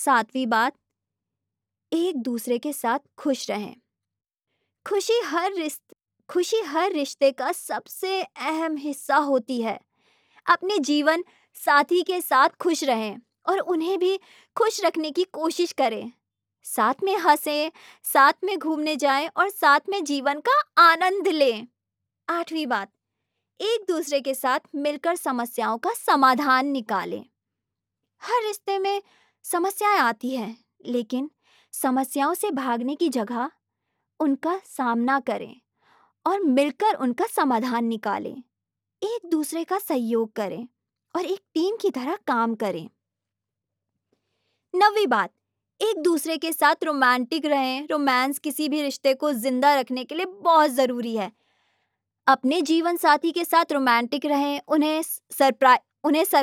सातवीं बात, एक दूसरे के साथ खुश रहें। खुशी खुशी हर रिश्ते का सबसे अहम हिस्सा होती है। अपने जीवन साथी के साथ खुश रहें और उन्हें भी खुश रखने की कोशिश करें। साथ में हंसें, साथ में घूमने जाएं और साथ में जीवन का आनंद लें। आठवीं बात, एक दूसरे के साथ मिलकर समस्याओं का समाधान निकालें। हर रिश्ते में समस्याएं आती हैं, लेकिन समस्याओं से भागने की जगह उनका सामना करें और मिलकर उनका समाधान निकालें। एक दूसरे का सहयोग करें और एक टीम की तरह काम करें। नवीं बात, एक दूसरे के साथ रोमांटिक रहें। रोमांस किसी भी रिश्ते को जिंदा रखने के लिए बहुत जरूरी है। अपने जीवन साथी के साथ रोमांटिक रहें, उन्हें